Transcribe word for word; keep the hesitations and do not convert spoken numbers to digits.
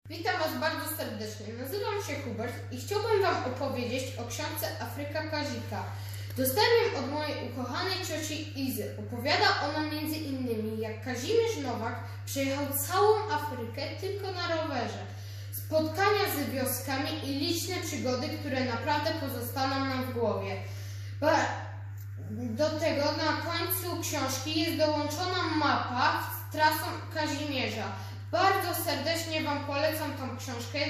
Witam Was bardzo serdecznie. Nazywam się Hubert i chciałbym Wam opowiedzieć o książce Afryka Kazika. Dostałem ją od mojej ukochanej cioci Izy. Opowiada ona między innymi, jak Kazimierz Nowak przejechał całą Afrykę tylko na rowerze. Spotkania z wioskami i liczne przygody, które naprawdę pozostaną nam w głowie. Do tego na końcu książki jest dołączona mapa z trasą Kazimierza. Bardzo serdecznie Wam polecam tą książkę.